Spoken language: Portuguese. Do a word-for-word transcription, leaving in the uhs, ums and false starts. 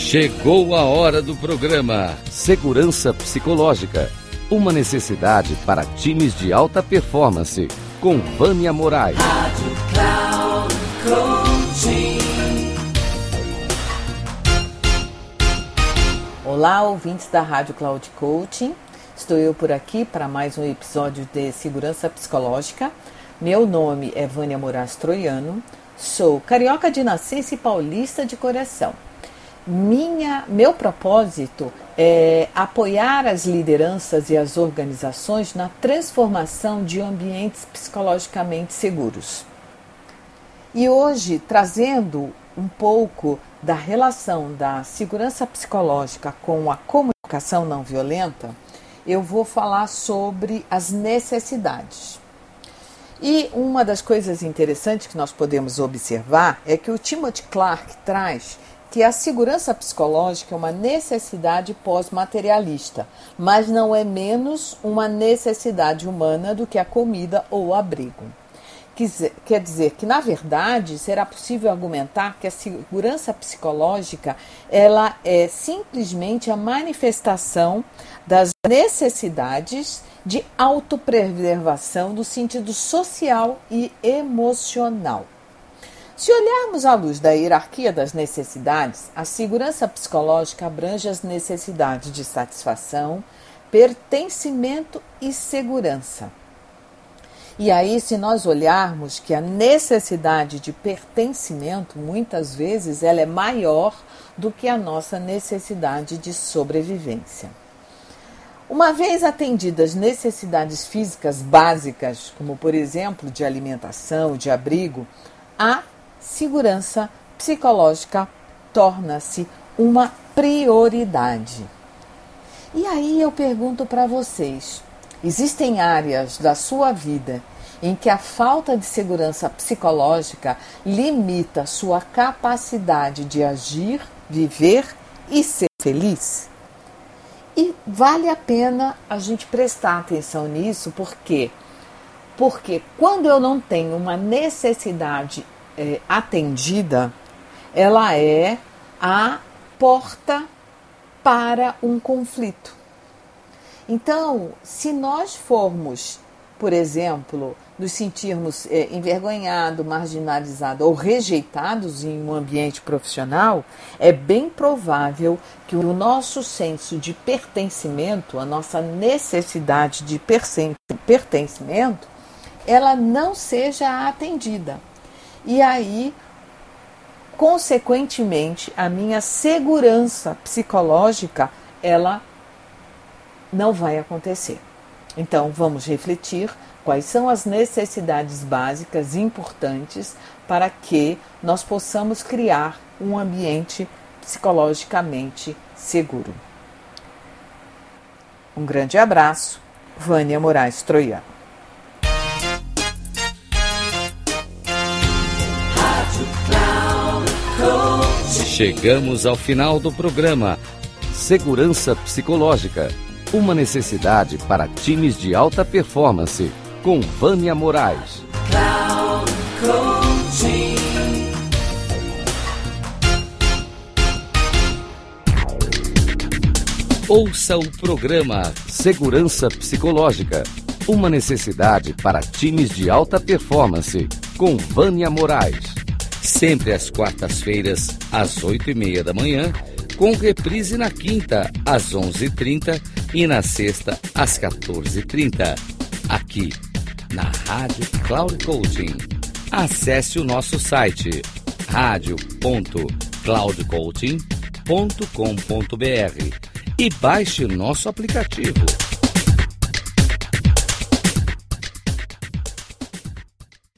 Chegou a hora do programa Segurança Psicológica, uma necessidade para times de alta performance, com Vânia Moraes. Rádio Cloud Coaching. Olá, ouvintes da Rádio Cloud Coaching. Estou eu por aqui para mais um episódio de Segurança Psicológica. Meu nome é Vânia Moraes Troiano, sou carioca de nascença e paulista de coração. Minha, meu propósito é apoiar as lideranças e as organizações na transformação de ambientes psicologicamente seguros. E hoje, trazendo um pouco da relação da segurança psicológica com a comunicação não violenta, eu vou falar sobre as necessidades. E uma das coisas interessantes que nós podemos observar é que o Timothy Clark traz que a segurança psicológica é uma necessidade pós-materialista, mas não é menos uma necessidade humana do que a comida ou o abrigo. Quer dizer que, na verdade, será possível argumentar que a segurança psicológica ela é simplesmente a manifestação das necessidades de autopreservação do sentido social e emocional. Se olharmos à luz da hierarquia das necessidades, a segurança psicológica abrange as necessidades de satisfação, pertencimento e segurança. E aí, se nós olharmos que a necessidade de pertencimento, muitas vezes, ela é maior do que a nossa necessidade de sobrevivência. Uma vez atendidas necessidades físicas básicas, como, por exemplo, de alimentação, de abrigo, a segurança psicológica torna-se uma prioridade. E aí eu pergunto para vocês, existem áreas da sua vida em que a falta de segurança psicológica limita sua capacidade de agir, viver e ser feliz? E vale a pena a gente prestar atenção nisso, por quê? Porque quando eu não tenho uma necessidade é, atendida, ela é a porta para um conflito. Então, se nós formos, por exemplo, nos sentirmos é, envergonhados, marginalizados ou rejeitados em um ambiente profissional, é bem provável que o nosso senso de pertencimento, a nossa necessidade de pertencimento, ela não seja atendida. E aí, consequentemente, a minha segurança psicológica, ela não vai acontecer. Então, vamos refletir quais são as necessidades básicas importantes para que nós possamos criar um ambiente psicologicamente seguro. Um grande abraço, Vânia Moraes Troiano. Chegamos ao final do programa Segurança Psicológica, uma necessidade para times de alta performance, com Vânia Moraes. Cloud Coaching. Ouça o programa Segurança Psicológica, uma necessidade para times de alta performance, com Vânia Moraes. Sempre às quartas-feiras, às oito e meia da manhã, com reprise na quinta, às onze e trinta e na sexta, às quatorze e trinta. Aqui, na Rádio Cloud Coaching. Acesse o nosso site rádio ponto cloud coaching ponto com ponto br e baixe o nosso aplicativo.